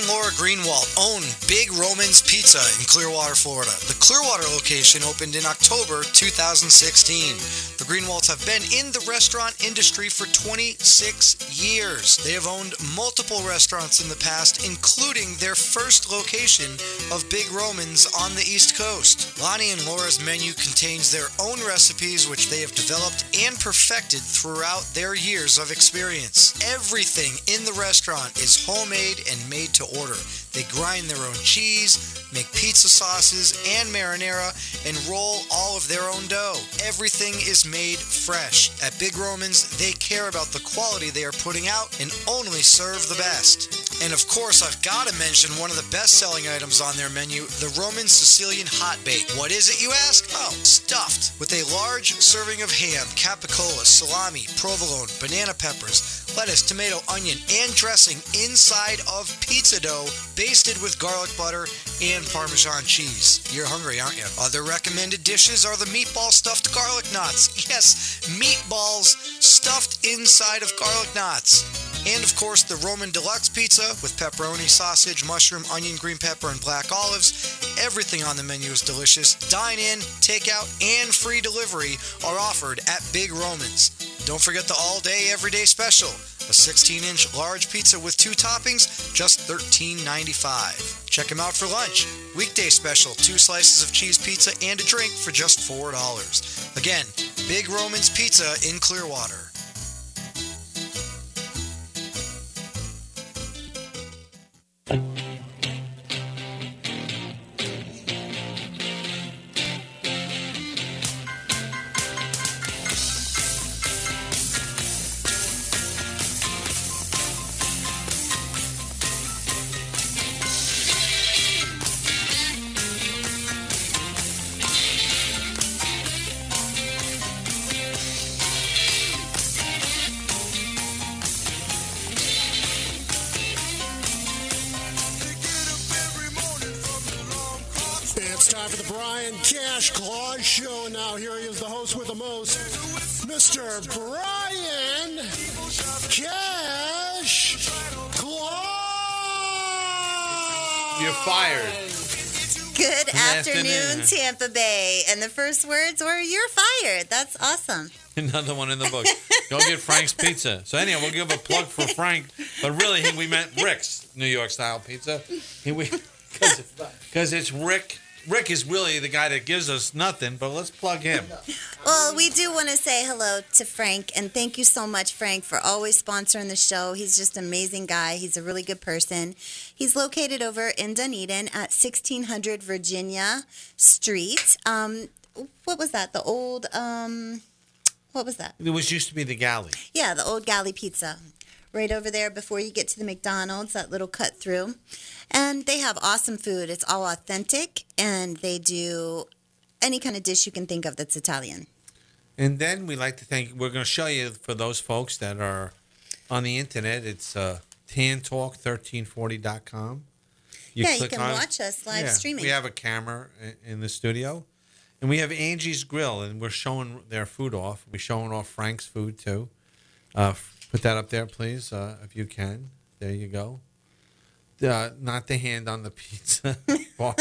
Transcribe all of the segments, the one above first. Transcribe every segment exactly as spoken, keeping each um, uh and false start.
and Laura Greenwald own Big Roman's Pizza in Clearwater, Florida. The Clearwater location opened in October two thousand sixteen. The Greenwalds have been in the restaurant industry for twenty-six years. They have owned multiple restaurants in the past, including their first location of Big Roman's on the East Coast. Lonnie and Laura's menu contains their own recipes, which they have developed and perfected throughout their years of experience. Everything in the restaurant is homemade and made to order. They grind their own cheese, make pizza sauces and marinara, and roll all of their own dough. Everything is made fresh. At Big Roman's, they care about the quality they are putting out and only serve the best. And of course, I've got to mention one of the best-selling items on their menu, the Roman Sicilian Hot Bake. What is it, you ask? Oh, stuffed with a large serving of ham, capicola, salami, provolone, banana peppers, lettuce, tomato, onion, and dressing inside of pizza dough, basted with garlic butter and Parmesan cheese. You're hungry, aren't you? Other recommended dishes are the meatball stuffed garlic knots. Yes, meatballs stuffed inside of garlic knots. And of course, the Roman Deluxe Pizza with pepperoni, sausage, mushroom, onion, green pepper, and black olives. Everything on the menu is delicious. Dine-in, takeout, and free delivery are offered at Big Roman's. Don't forget the all-day, everyday special. A sixteen-inch large pizza with two toppings, just thirteen ninety-five. Check them out for lunch. Weekday special, two slices of cheese pizza and a drink for just four dollars. Again, Big Roman's Pizza in Clearwater. Show now. Here he is, the host with the most, Mister Brian Cash Clark. You're fired. Good afternoon, afternoon, Tampa Bay. And the first words were, "You're fired." That's awesome. Another one in the book. Go get Frank's Pizza. So anyhow, we'll give a plug for Frank, but really we meant Rick's New York style pizza. Because it's Rick. Rick is really the guy that gives us nothing, but let's plug him. Well, we do want to say hello to Frank, and thank you so much, Frank, for always sponsoring the show. He's just an amazing guy. He's a really good person. He's located over in Dunedin at sixteen hundred Virginia Street. Um, what was that? The old, um, what was that? It was used to be the Galley. Yeah, the old Galley Pizza. Right over there before you get to the McDonald's, that little cut through. And they have awesome food. It's all authentic, and they do any kind of dish you can think of that's Italian. And then we like to thank, we're going to show you for those folks that are on the internet, it's uh, tan talk thirteen forty dot com. You yeah, you can on, watch us live yeah, streaming. We have a camera in the studio, and we have Angie's Grill, and we're showing their food off. We're showing off Frank's food, too. Uh, put that up there, please, uh, if you can. There you go. Uh, not the hand on the pizza. I'm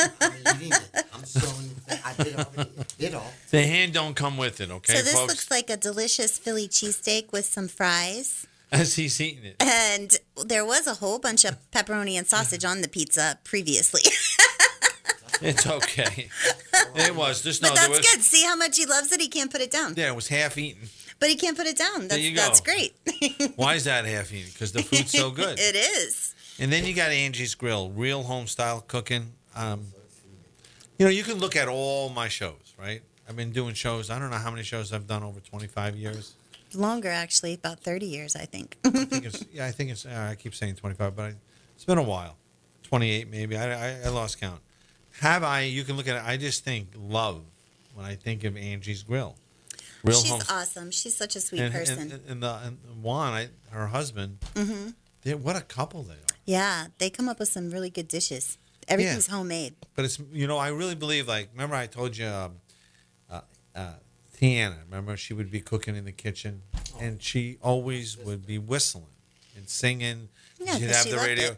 showing. I did already. Did all. The hand don't come with it, okay, So this folks? looks like a delicious Philly cheesesteak with some fries. As he's eating it. And there was a whole bunch of pepperoni and sausage on the pizza previously. It's okay. It was. Just but no, that's there was, good. See how much he loves it? He can't put it down. Yeah, it was half eaten. But he can't put it down. That's, there you go. That's great. Why is that half eaten? Because the food's so good. It is. And then you got Angie's Grill, real home-style cooking. Um, you know, you can look at all my shows, right? I've been doing shows. I don't know how many shows I've done over twenty-five years. Longer, actually, about thirty years, I think. I think it's, yeah, I think it's, uh, I keep saying twenty-five, but I, it's been a while. twenty-eight maybe. I, I, I lost count. Have I, you can look at it, I just think love when I think of Angie's Grill. Real She's home, awesome. She's such a sweet and, person. And, and, and, the, and Juan, I, her husband, mm-hmm. what a couple they are. Yeah, they come up with some really good dishes. Everything's yeah. homemade. But it's, you know, I really believe, like, remember I told you, um, uh, uh, Tiana, remember she would be cooking in the kitchen, and she always would be whistling and singing. Yeah, She'd have she the radio. it.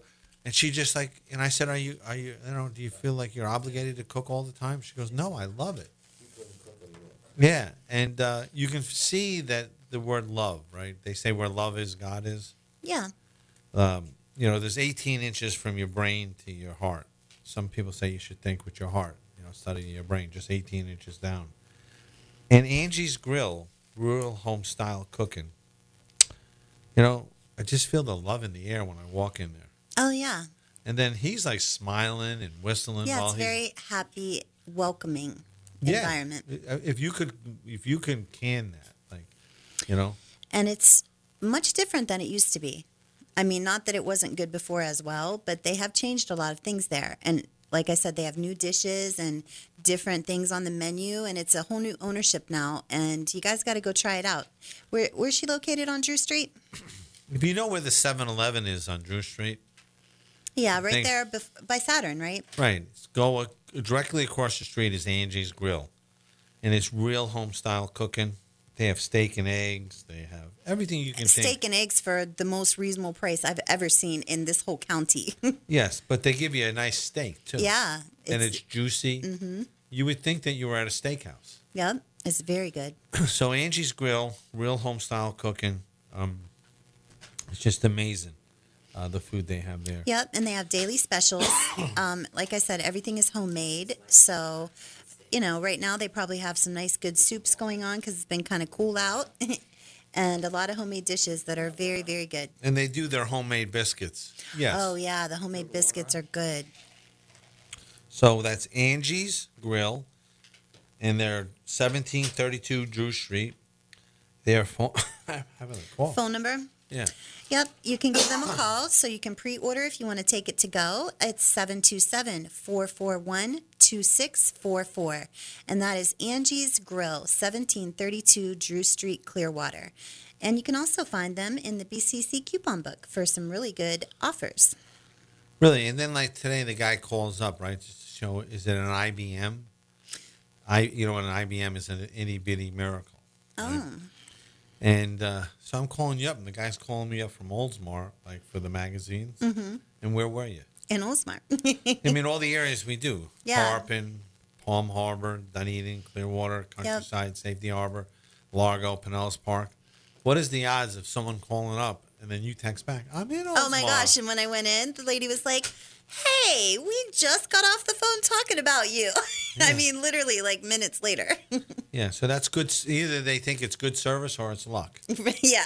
And she just like, and I said, "Are you, are you, you know, do you feel like you're obligated to cook all the time?" She goes, "No, I love it." Yeah, and uh, you can see that the word love, right? They say where love is, God is. Yeah. Um, you know, there's eighteen inches from your brain to your heart. Some people say you should think with your heart, you know, study your brain, just eighteen inches down. And Angie's Grill, rural home style cooking, you know, I just feel the love in the air when I walk in there. Oh, yeah. And then he's like smiling and whistling Yeah, while it's he's very happy, welcoming yeah. environment. If you could, if you can can that, like, you know, And it's much different than it used to be. I mean, not that it wasn't good before as well, but they have changed a lot of things there. And like I said, they have new dishes and different things on the menu, and it's a whole new ownership now. And you guys got to go try it out. Where Where's she located on Drew Street? if you know where the seven eleven is on Drew Street, Yeah, right Thanks. there bef- by Saturn, right? right? Go uh, directly across the street is Angie's Grill, and it's real home style cooking. They have steak and eggs. They have everything you can Steak think. and eggs for the most reasonable price I've ever seen in this whole county. Yes, but they give you a nice steak too. Yeah. and it's juicy. Mm-hmm. You would think that you were at a steakhouse. Yep, it's very good. So Angie's Grill, real home style cooking. Um, it's just amazing, uh, the food they have there. Yep, and they have daily specials. Um, like I said, everything is homemade. So, you know, right now they probably have some nice good soups going on because it's been kind of cool out. And a lot of homemade dishes that are very, very good. And they do their homemade biscuits. Yes. Oh, yeah, the homemade biscuits are good. So that's Angie's Grill, and they're seventeen thirty-two Drew Street. Their phone. I'm having a call. Phone number? Yeah. Yep, you can give them a call so you can pre-order if you want to take it to go. It's seven two seven, four four one, two six four four. And that is Angie's Grill, seventeen thirty-two Drew Street, Clearwater. And you can also find them in the B C C coupon book for some really good offers. Really, and then like today, the guy calls up, right, just to show, is it an I B M? I, you know, what an I B M is an itty bitty miracle. Right? Oh, And uh, so I'm calling you up, and the guy's calling me up from Oldsmar, like for the magazines. Mm-hmm. And where were you? in Oldsmar. I mean, all the areas we do. Yeah. Tarpon, Palm Harbor, Dunedin, Clearwater, Countryside, Safety Harbor, Largo, Pinellas Park. What is the odds of someone calling up and then you text back, I'm in Oldsmar? Oh my gosh, and when I went in, the lady was like, hey, we just got off the phone talking about you. I mean, literally like minutes later. Yeah, so that's good. Either they think it's good service or it's luck. Yeah.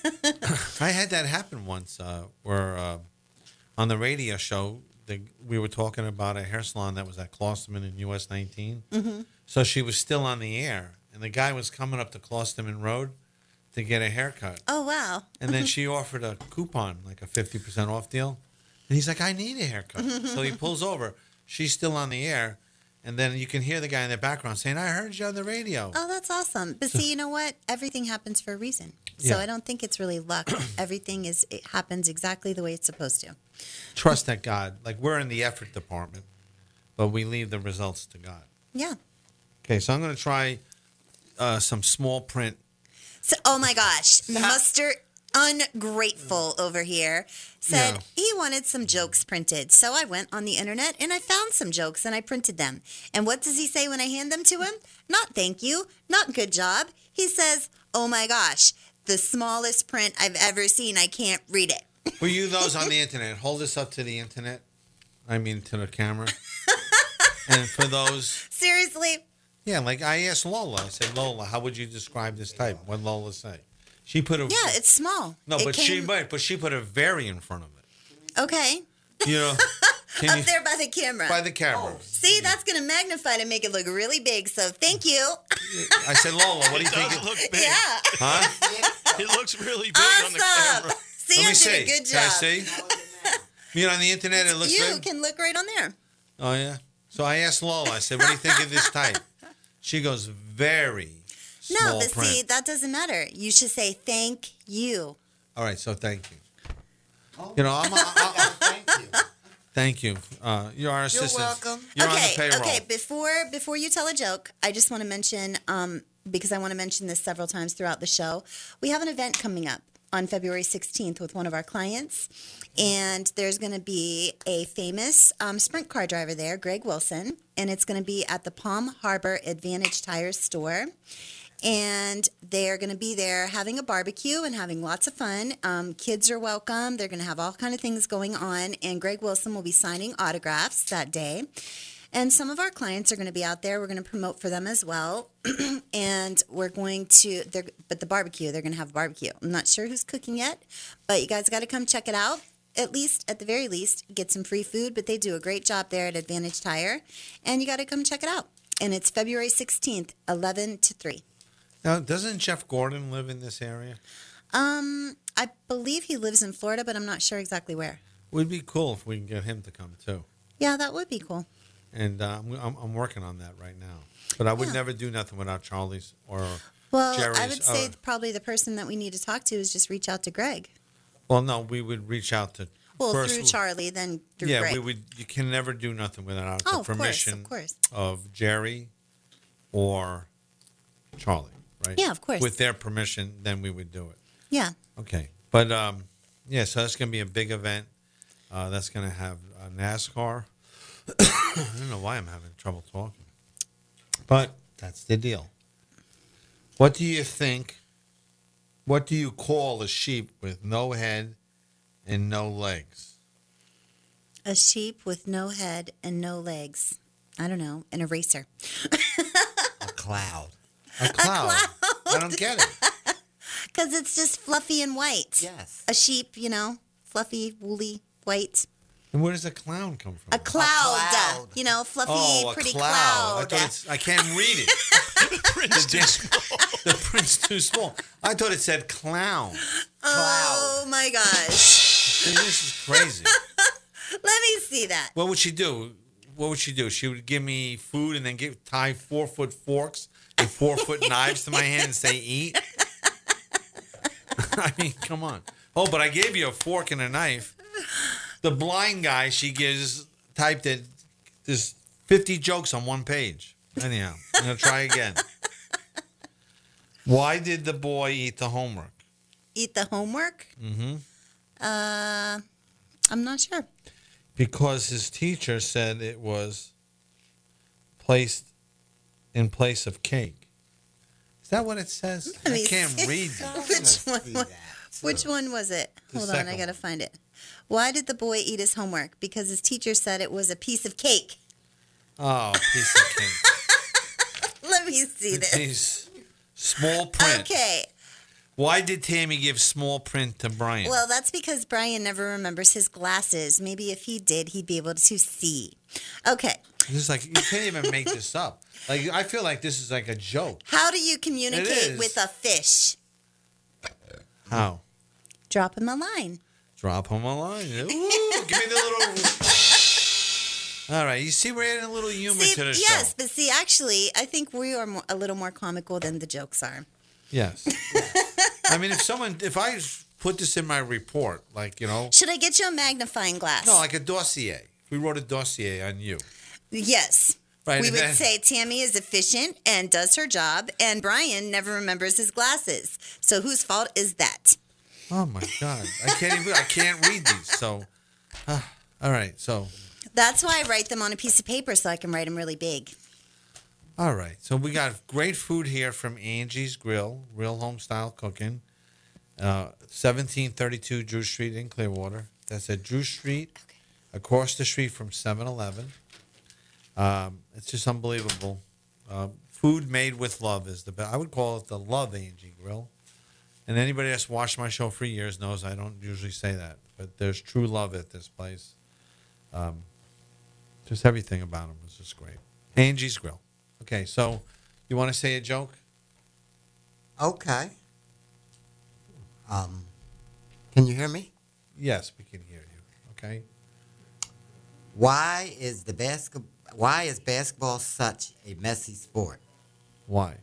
I had that happen once uh, where uh, on the radio show, the, we were talking about a hair salon that was at Klosterman in U S nineteen. Mm-hmm. So she was still on the air, and the guy was coming up to Klosterman Road to get a haircut. Oh, wow. And then she offered a coupon, like a fifty percent off deal. And he's like, I need a haircut. So he pulls over. She's still on the air. And then you can hear the guy in the background saying, I heard you on the radio. Oh, that's awesome. But see, you know what? Everything happens for a reason. So Yeah. I don't think it's really luck. Everything is, it happens exactly the way it's supposed to. Trust that God. Like, we're in the effort department, but we leave the results to God. Yeah. Okay, so I'm going to try uh, some small print. So, oh my gosh. Mister Ungrateful over here said Yeah. he wanted some jokes printed. So I went on the internet and I found some jokes and I printed them. And what does he say when I hand them to him? Not thank you, not good job. He says, oh my gosh, the smallest print I've ever seen. I can't read it. For you, those on the internet, hold this up to the internet. I mean, to the camera. And for those, Seriously? yeah, like I asked Lola. I said, Lola, how would you describe this type? What did Lola say? She put a Yeah, it's small. no, It but she came- might, but she put a very in front of it. Okay. You know, can Up you, there by the camera. by the camera. See, that's going to magnify to make it look really big. So thank you. I said, Lola, what do you It think? does it- look big. Yeah. Huh? It looks really big on the Awesome. camera. See, Let I me did see. a good Can I job. see? You know, on the internet, it looks You big. can look right on there. Oh yeah. So I asked Lola. I said, "What do you think of this type?" She goes, "Very No, small but print." see, that doesn't matter. You should say thank you. All right. So thank you. You know, I'm. A, I, Thank you. thank you. Uh, you're our assistant. welcome. You're okay, on the payroll. okay. Before before you tell a joke, I just want to mention um, because I want to mention this several times throughout the show. We have an event coming up, on February sixteenth with one of our clients. And there's going to be a famous um, sprint car driver there, Greg Wilson. And it's going to be at the Palm Harbor Advantage Tires store. And they're going to be there having a barbecue and having lots of fun. Um, kids are welcome. They're going to have all kind of things going on. And Greg Wilson will be signing autographs that day. And some of our clients are going to be out there. We're going to promote for them as well. And we're going to, they're, but the barbecue, they're going to have a barbecue. I'm not sure who's cooking yet, but you guys got to come check it out. At least, at the very least, get some free food. But they do a great job there at Advantage Tire. And you got to come check it out. And it's February sixteenth, eleven to three. Now, doesn't Jeff Gordon live in this area? Um, I believe he lives in Florida, but I'm not sure exactly where. Would be cool if we can get him to come too. Yeah, that would be cool. And uh, I'm, I'm I'm working on that right now. But I would Yeah. never do nothing without Charlie's or Well, Jerry's. I would say or- probably the person that we need to talk to is just reach out to Greg. well, no, we would reach out to. Well, first, through Charlie, then through yeah, Greg. we would. You can never do nothing without Oh, the of course, permission of course. of Jerry or Charlie, right? Yeah, of course. With their permission, then we would do it. Yeah. Okay, but um, yeah, so that's going to be a big event. Uh, that's going to have uh, NASCAR. I don't know why I'm having trouble talking, but that's the deal. What do you think? What do you call a sheep with no head and no legs? A sheep with no head and no legs. I don't know. An eraser. A cloud. A cloud. I don't get it. Because it's just fluffy and white. Yes. A sheep, you know, fluffy, woolly, white. And where does a clown come from? A cloud. uh, cloud. You know, fluffy, oh, a pretty cloud. I cloud. thought it's. I can't read it. Prince too small. The print's too small. I thought it said clown. Oh, my gosh. This is crazy. Let me see that. What would she do? What would she do? She would give me food and then give tie four foot forks and four foot knives to my hand and say eat. I mean, come on. Oh, but I gave you a fork and a knife. The blind guy, she gives typed it. There's fifty jokes on one page. Anyhow, I'm gonna try again. Why did the boy eat the homework? Eat the homework? Mm-hmm. Uh, I'm not sure. Because his teacher said it was placed in place of cake. Is that what it says? Let I me can't see. read that. Which one? was- Which one was it? The Hold on, I second gotta one. find it. Why did the boy eat his homework? Because his teacher said it was a piece of cake. Oh, piece of cake. Let me see this. These small print. Okay. Why did Tammy give small print to Brian? Well, that's because Brian never remembers his glasses. Maybe if he did, he'd be able to see. Okay. This is like you can't even make this up. Like I feel like this is like a joke. How do you communicate is. with a fish? How? Drop him a line. Drop him a line. Ooh, give me the little. All right, you see, we're adding a little humor See, to the yes, show. but see, actually, I think we are more, a little more comical than the jokes are. Yes. I mean, if someone, if I put this in my report, like you know, Should I get you a magnifying glass? no, like a dossier. If we wrote a dossier on you, Yes. right? We and would then- say Tammy is efficient and does her job, and Brian never remembers his glasses. So whose fault is that? Oh my God, I can't even. I can't read these. So, uh, all right. So, That's why I write them on a piece of paper so I can write them really big. all right. So we got great food here from Angie's Grill, real home style cooking. Uh, seventeen thirty-two Drew Street in Clearwater. That's at Drew Street, across the street from seven eleven. Um, it's just unbelievable. Uh, food made with love is the best. I would call it the Love Angie Grill. And anybody that's watched my show for years knows I don't usually say that, but there's true love at this place. Um, just everything about them was just great. Angie's Grill. Okay, so you want to say a joke? Okay. Um, can you hear me? Yes, we can hear you. Okay. Why is the basket? Why is basketball such a messy sport? Why?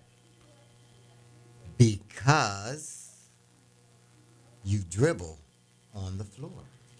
Because you dribble on the floor.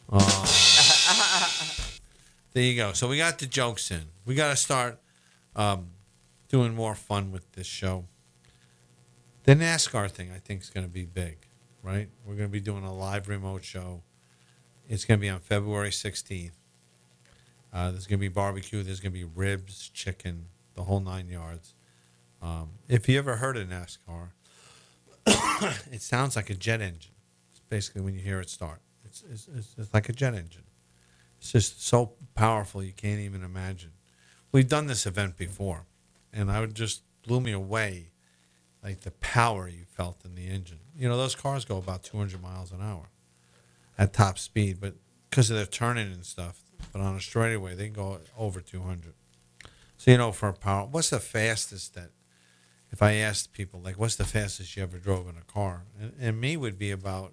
There you go. So we got the jokes in. We got to start um, doing more fun with this show. The NASCAR thing, I think, is going to be big. right? We're going to be doing a live remote show. It's going to be on February sixteenth. Uh, there's going to be barbecue. There's going to be ribs, chicken, the whole nine yards. Um, if you ever heard a NASCAR, it sounds like a jet engine. It's basically when you hear it start. It's, it's, it's, it's like a jet engine. It's just so powerful you can't even imagine. We've done this event before, and I would just blew me away, like the power you felt in the engine. You know, those cars go about two hundred miles an hour at top speed, but because of their turning and stuff. But on a straightaway, they can go over two hundred. So, you know, for a power, what's the fastest that, if I asked people, like, what's the fastest you ever drove in a car? And, and me would be about,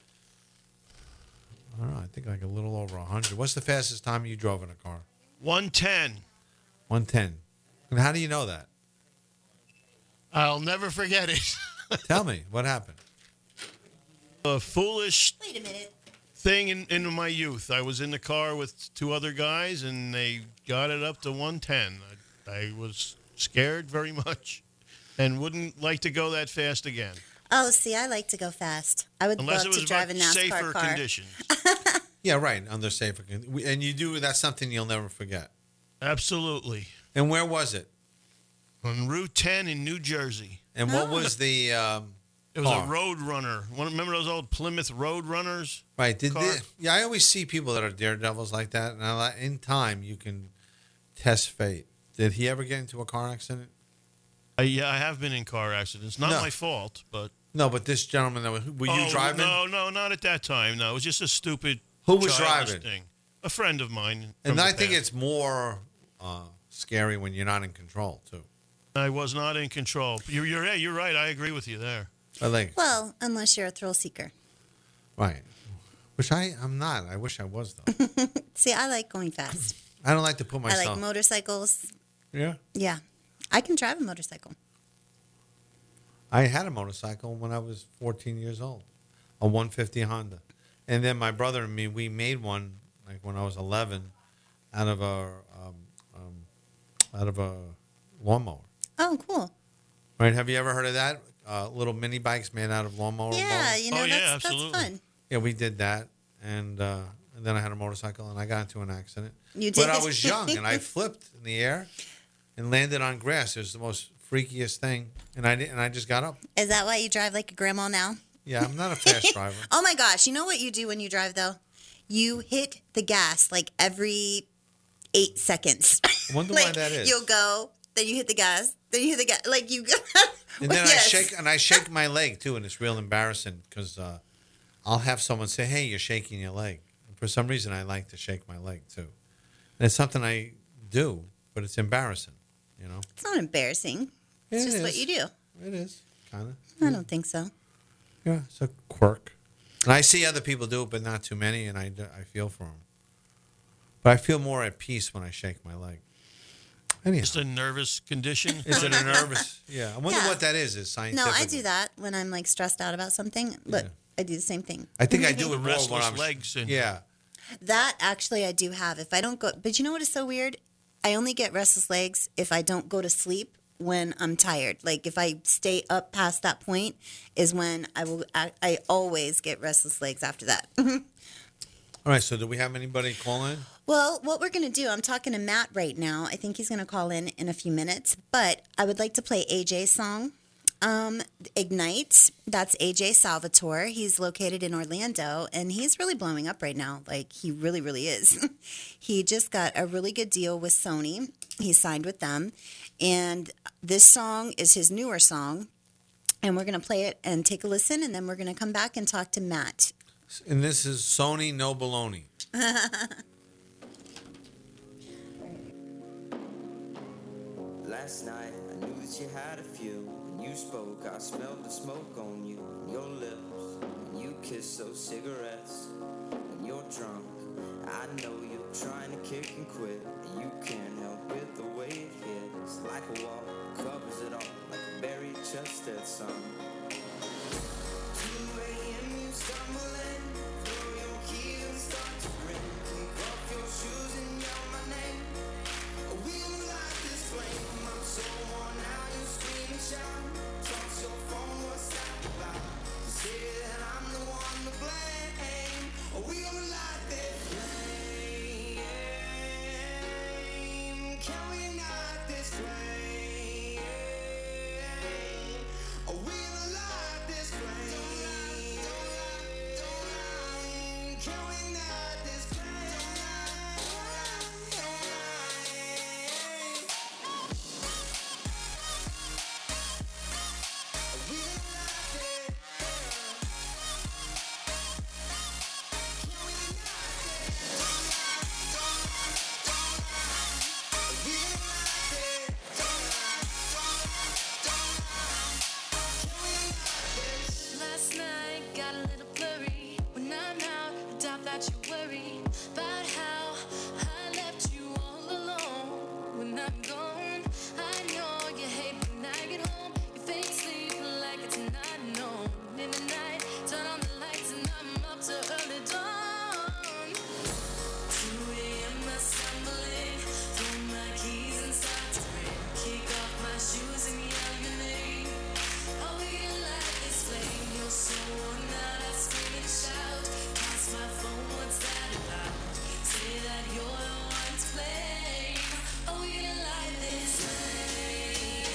I don't know, I think like a little over one hundred. What's the fastest time you drove in a car? one ten. one ten. And how do you know that? I'll never forget it. Tell me, what happened? A foolish Wait a minute. thing in, in my youth. I was in the car with two other guys, and they got it up to one ten. I, I was scared very much and wouldn't like to go that fast again. Oh, see, I like to go fast. I would Unless love it was to drive a about NASCAR safer car. conditions. Yeah, right, under safer con- we- And you do, that's something you'll never forget. Absolutely. And where was it? On Route ten in New Jersey. And what was the, um, It was car? a Road Runner. One, remember those old Plymouth Road Runners? Right. Did car? the, yeah, I always see people that are daredevils like that, and I, like- in time you can test fate. Did he ever get into a car accident? Uh, yeah, I have been in car accidents. Not No. my fault, but... No, but this gentleman that was, were you Oh, driving? No, no, not at that time. No, it was just a stupid Who was childish driving? thing. A friend of mine. And from I the think past. it's more uh, scary when you're not in control too. I was not in control. You're, you're, yeah, you're right. I agree with you there. I think Well, unless you're a thrill seeker. right, which I I'm not. I wish I was though. See, I like going fast. I don't like to put I myself. like motorcycles. yeah, Yeah. I can drive a motorcycle. I had a motorcycle when I was fourteen years old, a one fifty Honda, and then my brother and me we made one like when I was eleven, out of a um, um, out of a lawnmower. Oh, cool. Right? Have you ever heard of that? Uh, little mini bikes made out of lawnmower. Yeah, mowers? you know, Oh, yeah, that's, that's absolutely. fun. Yeah, we did that, and, uh, and then I had a motorcycle, and I got into an accident. You But I did? was young, and I flipped in the air and landed on grass. It was the most freakiest thing, and I did, and I just got up. Is that why you drive like a grandma now? Yeah, I'm not a fast driver. Oh my gosh, you know what you do when you drive though? You hit the gas like every eight seconds. I wonder like, why that is. You'll go, then you hit the gas, then you hit the gas. Like you go. And then Yes. I shake, and I shake my leg too, and it's real embarrassing because uh, I'll have someone say, "Hey, you're shaking your leg." And for some reason, I like to shake my leg too, and it's something I do, but it's embarrassing. You know, It's not embarrassing. It's It just what is. you do. It is kind of. I don't think so. Yeah, it's a quirk. And I see other people do it, but not too many, and I, do- I feel for them. But I feel more at peace when I shake my leg. Anyhow, Just a nervous condition. is it a nervous? Yeah, I wonder Yeah. what that is. Is No, scientific? I do that when I'm like stressed out about something. Look, Yeah. I do the same thing. I think I do it more when Restless I'm. leg syndrome. Yeah, That actually I do have. If I don't go, but you know what is so weird? I only get restless legs if I don't go to sleep when I'm tired. Like if I stay up past that point is when I will. I, I always get restless legs after that. All right. So, do we have anybody call in? Well, what we're going to do, I'm talking to Matt right now. I think he's going to call in in a few minutes, but I would like to play A J's song, um, Ignite. That's A J Salvatore. He's located in Orlando, and he's really blowing up right now. Like, he really, really is. He just got a really good deal with Sony. He signed with them, and this song is his newer song, and we're going to play it and take a listen, and then we're going to come back and talk to Matt. And this is Sony No Baloney. Last night, I knew that you had a few. When you spoke, I smelled the smoke on you and your lips. When you kissed those cigarettes, when you're drunk, I know you're trying to kick and quit. And you can't help it the way it hits. Like a wall, covers it all, like a buried chest sun. two a.m. you stumble in, throw your keys and start to grin. Kick off your shoes and yell my name. We will light this flame. I'm so worn out, you scream and shout. Toss your phone, what's that about? You say that I'm worry about how I left you all alone when I'm gone. I know you hate when I get home. You fake sleep like it's not known. In the night, turn on the lights and I'm up to early dawn. two a.m. I'm stumbling, throw my keys and start to break. Kick off my shoes and yell your name. Oh, you light this flame. You're so worn out, I scream and shout. Pass my phone, what's that about? Say that you're the one to blame. Oh, you light this flame.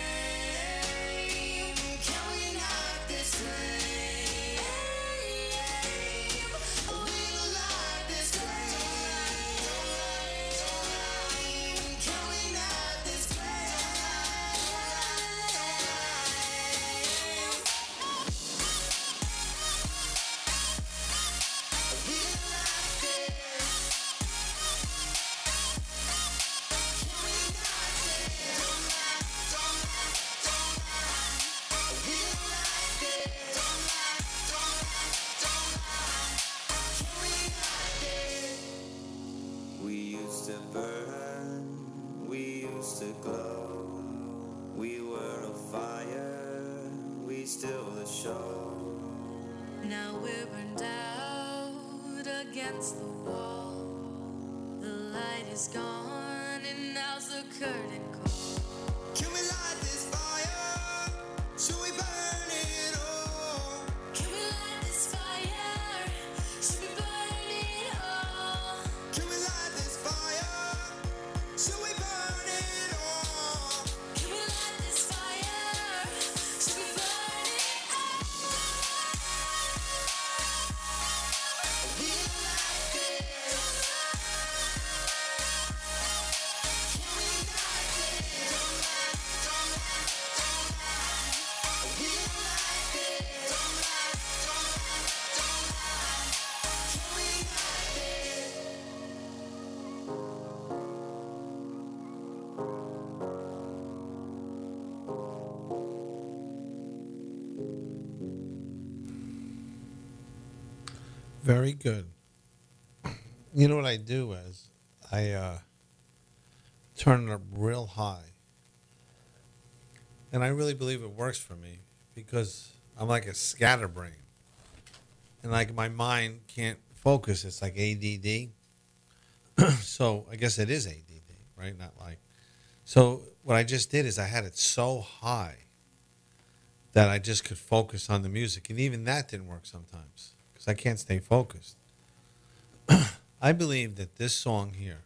Can we light this flame? Oh, you light this flame. Can we light this We used to burn, we used to glow. We were a fire, we still the show. Now we're burned out against the wall. The light is gone and now's the curtain call. Can we light this fire? Should we burn it all? Can we light this fire? Should we burn it all? Can we light this fire? Should we burn it all? Can we light this fire? Should we burn it all? We light it. Can we light it? Don't lie, don't lie, don't lie. We light it. Don't lie, don't lie, don't lie. Can we light it? Very good. You know what I do is I uh, turn it up real high. And I really believe it works for me because I'm like a scatterbrain. And like my mind can't focus. It's like A D D. So I guess it is A D D, right? Not like. So what I just did is I had it so high that I just could focus on the music. And even that didn't work sometimes because I can't stay focused. I believe that this song here,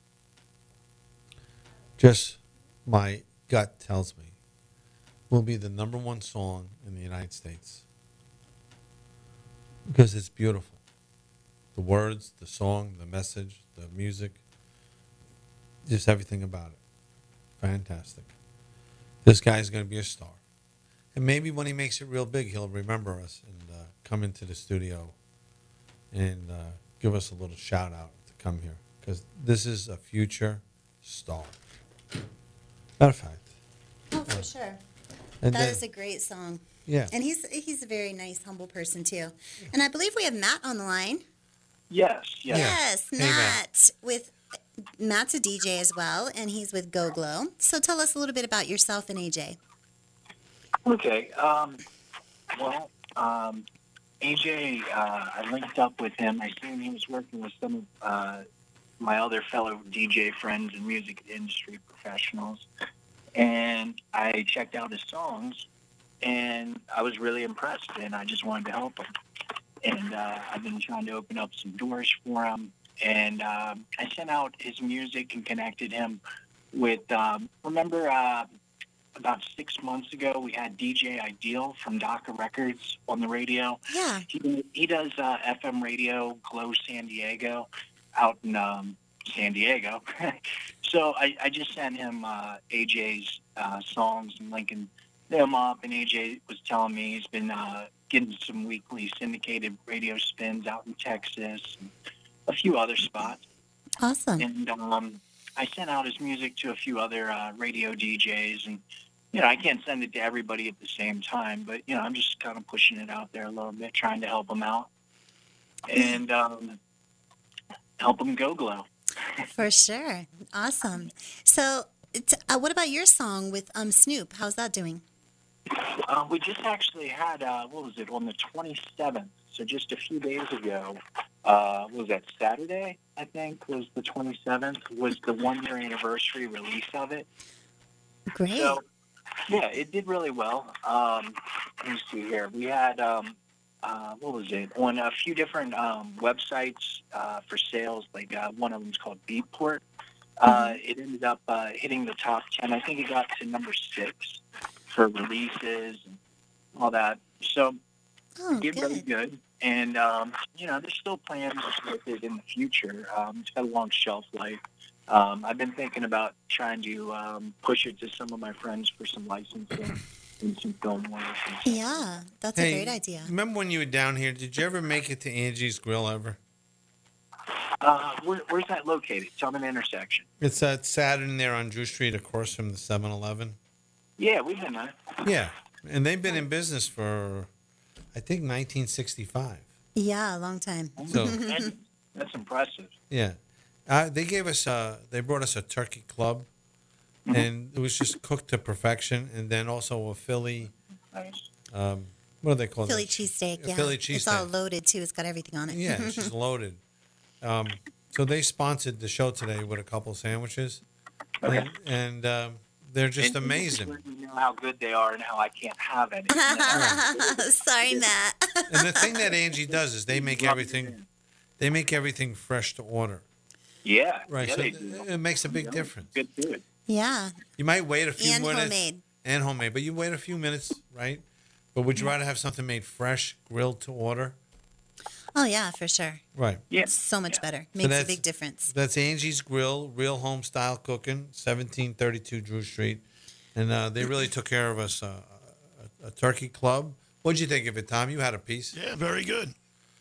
just my gut tells me, will be the number one song in the United States. Because it's beautiful. The words, the song, the message, the music, just everything about it. Fantastic. This guy's going to be a star. And maybe when he makes it real big, he'll remember us and uh, come into the studio and uh, give us a little shout out to come here. Because this is a future star. Matter of fact. Oh, for sure. And That then- is a great song. Yeah. And he's he's a very nice, humble person, too. And I believe we have Matt on the line. Yes, yes. Yes, Hey, Matt. Matt. With Matt's a D J as well, and he's with Go Glow. So tell us a little bit about yourself and A J. Okay. Um, well, um, A J, uh, I linked up with him. I seen he was working with some of uh, my other fellow D J friends and music industry professionals. And I checked out his songs, and I was really impressed, and I just wanted to help him. And uh, I've been trying to open up some doors for him. And um, I sent out his music and connected him with, um, remember uh, about six months ago, we had D J Ideal from DACA Records on the radio. Yeah. He, he does uh, F M radio, Glow San Diego, out in um, San Diego. So I, I just sent him uh, A J's uh, songs and linking them up, and A J was telling me he's been uh, getting some weekly syndicated radio spins out in Texas and a few other spots. Awesome. And um, I sent out his music to a few other uh, radio D Js, and you know I can't send it to everybody at the same time, but you know I'm just kind of pushing it out there a little bit, trying to help him out. And um, help them go glow. For sure. Awesome. So, t- uh, what about your song with um Snoop? How's that doing? Uh, we just actually had, uh, what was it, on the twenty-seventh, so just a few days ago, uh, what was that, Saturday, I think, was the twenty-seventh, was the one-year anniversary release of it. Great. So, yeah, it did really well. Um, let me see here. We had, um, uh, what was it, on a few different um, websites uh, for sales, like uh, one of them is called Beatport. Uh, it ended up uh, hitting the top ten. I think it got to number six for releases and all that. So Oh, it did really good. good. And, um, you know, there's still plans with it in the future. Um, it's got a long shelf life. Um, I've been thinking about trying to um, push it to some of my friends for some licensing and some film work. And stuff. Yeah, that's a Hey, great idea. Remember when you were down here? Did you ever make it to Angie's Grill ever? Uh, where, where's that located? It's on an intersection. It's that Saturn there on Drew Street, across from the seven eleven. Yeah, we've been there. Yeah, and they've been in business for, I think, nineteen sixty-five. Yeah, a long time. So That's, that's impressive. yeah, uh, they gave us a, they brought us a turkey club, and it was just cooked to perfection, and then also a Philly, Nice. um, what do they call Philly it? cheesesteak, A yeah. Philly It's all cheesesteak. loaded, too. It's got everything on it. Yeah, it's just loaded. Um, so they sponsored the show today with a couple sandwiches, and, and um, they're just And amazing. You know how good they are and how I can't have any. Sorry, Matt. And the thing that Angie does is they make everything, they make everything fresh to order. Yeah. Right, Yeah, so they it, do. it makes a big difference. Good food. Yeah, You might wait a few and minutes. homemade. And homemade, but you wait a few minutes, right? But would you rather have something made fresh, grilled to order? Oh, yeah, for sure. Right. Yeah. It's so much Yeah. better. Makes a that's- big difference. That's Angie's Grill, real home style cooking, seventeen thirty-two Drew Street. And uh, they really took care of us. Uh, a, a turkey club. What'd you think of it, Tom? You had a piece. Yeah, very good.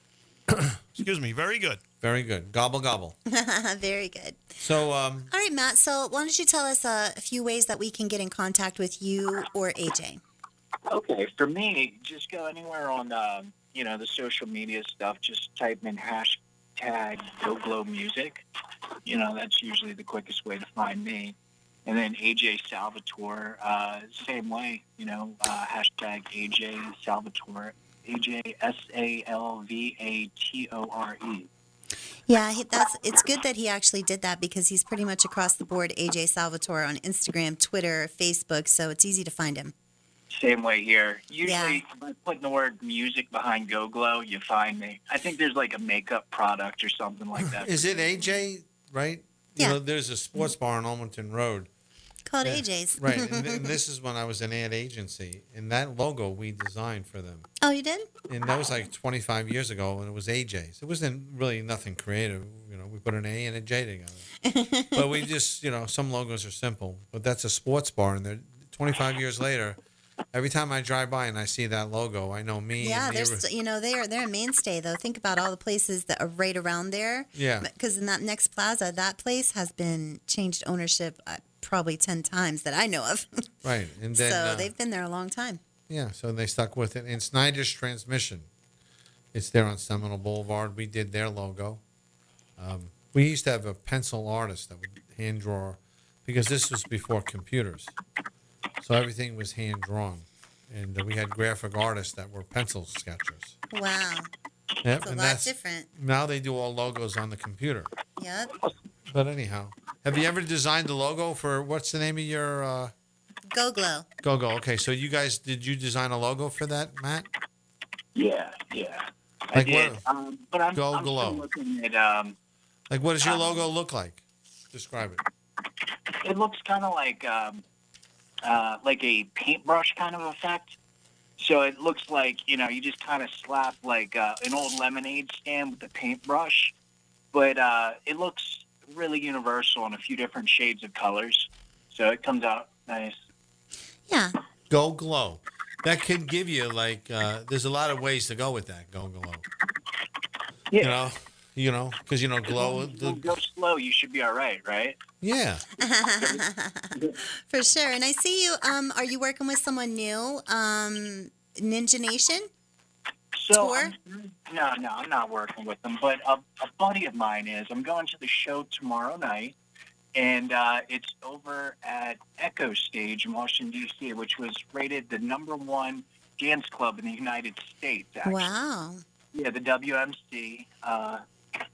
Excuse me, very good. Very good. Gobble, gobble. Very good. So, um, All right, Matt. So why don't you tell us uh, a few ways that we can get in contact with you or A J? Okay, for me, just go anywhere on, um, you know, the social media stuff. Just type in hashtag GoGlowMusic. You know, that's usually the quickest way to find me. And then A J Salvatore, uh, same way, you know, uh, hashtag A J Salvatore, A J S A L V A T O R E. Yeah, he, that's. It's good that he actually did that because he's pretty much across the board. A J Salvatore on Instagram, Twitter, Facebook, so it's easy to find him. Same way here. Usually, Yeah. by putting the word music behind Go Glow, you find me. I think there's like a makeup product or something like that. is it A J, right? Yeah. You know, there's a sports bar on Almonton Road. Called Yeah. A J's. Right. And, th- and this is when I was an ad agency. And that logo we designed for them. Oh, you did? And that was like twenty-five years ago, and it was A J's. It wasn't really nothing creative. You know, we put an A and a J together. But we just, you know, some logos are simple. But that's a sports bar, and they're twenty-five years later. Every time I drive by and I see that logo, I know me. Yeah, and the they're ori- st- you know they're they're a mainstay though. Think about all the places that are right around there. Yeah. Because in that next plaza, that place has been changed ownership uh, probably ten times that I know of. right. And then so uh, they've been there a long time. yeah, so they stuck with it. And Snyder's Transmission, it's there on Seminole Boulevard. We did their logo. Um, we used to have a pencil artist that would hand draw, because this was before computers. So everything was hand drawn. And uh, we had graphic artists that were pencil sketchers. Wow, Yep, it's a and lot that's different. now they do all logos on the computer. Yep. But anyhow, have you ever designed the logo for, what's the name of your uh, Go Glow. Go Go? Okay, so you guys, did you design a logo for that, Matt? Yeah, yeah. I Like did. what- Um, but I'm, Go I'm Glow. still looking at, um, Like, what does your Um, logo look like? Describe it. it looks kind of like, um, uh, like a paintbrush kind of effect. So it looks like, you know, you just kind of slap like uh, an old lemonade stand with a paintbrush. But uh, it looks really universal in a few different shades of colors. So it comes out nice. Yeah. Go Glow. That can give you, like, uh, there's a lot of ways to go with that, Go Glow. Yeah. You know, you know, because, you know, glow. If you The, go slow, you should be all right, right? yeah. For sure. And I see you. Um, are you working with someone new? Um, Ninja Nation. So tour? I'm- no, no, I'm not working with them. But a, a buddy of mine is. I'm going to the show tomorrow night, and uh, it's over at Echo Stage in Washington D C, which was rated the number one dance club in the United States. Actually. Wow. Yeah, the W M C uh,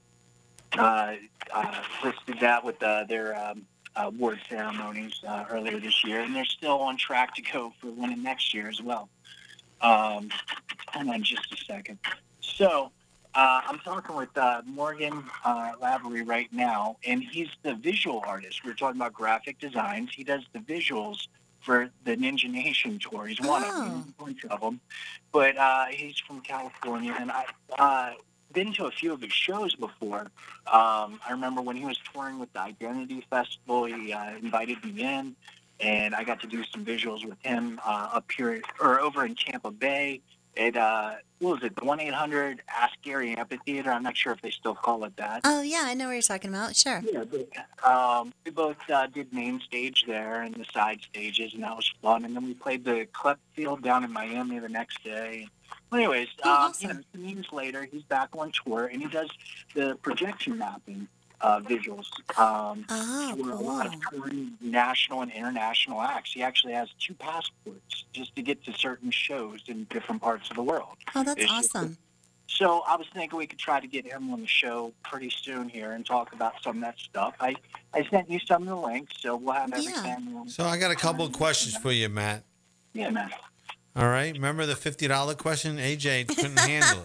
uh, uh, listed that with uh, their um, award ceremonies uh, earlier this year, and they're still on track to go for winning next year as well. Um, hold on just a second. So uh, I'm talking with uh, Morgan uh, Lavery right now, and he's the visual artist. We were talking about graphic designs. He does the visuals for the Ninja Nation tour. He's one of them, a bunch of them. But uh, he's from California, and I've uh, been to a few of his shows before. Um, I remember when he was touring with the Identity Festival, he uh, invited me in, and I got to do some visuals with him uh, up here, or over in Tampa Bay at, uh, what was it, the one eight hundred Ask Gary Amphitheater. I'm not sure if they still call it that. Oh, yeah, I know what you're talking about. Sure. Yeah, but, um, we both uh, did main stage there and the side stages, and that was fun. And then we played the Klepp Field down in Miami the next day. Well, anyways, Oh, um, awesome. you know, some years later, he's back on tour, and he does the projection mapping uh, visuals um, Oh, for a lot of cool. touring national and international acts. He actually has two passports just to get to certain shows in different parts of the world. Oh, that's It's just- awesome. So I was thinking we could try to get him on the show pretty soon here and talk about some of that stuff. I, I sent you some of the links, so we'll have Yeah. everything. on- So I got a couple of questions for you, Matt. Yeah, man. All right. Remember the fifty dollar question? A J couldn't handle